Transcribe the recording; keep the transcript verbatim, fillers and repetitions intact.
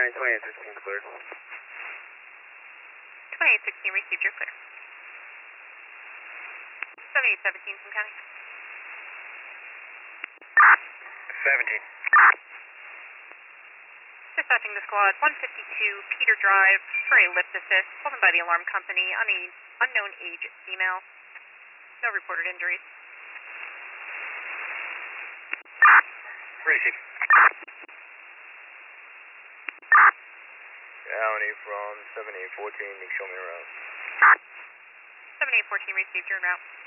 nine twenty-eight sixteen clear. twenty-eight sixteen received, you're clear. seventy-eight seventeen from county. seventeen. Dispatching the squad, one fifty-two Peter Drive for a lift assist, called in by the alarm company on a unknown age female. No reported injuries. Receive. County from seven eight fourteen, you can show me around. seven eight fourteen received, you're en route.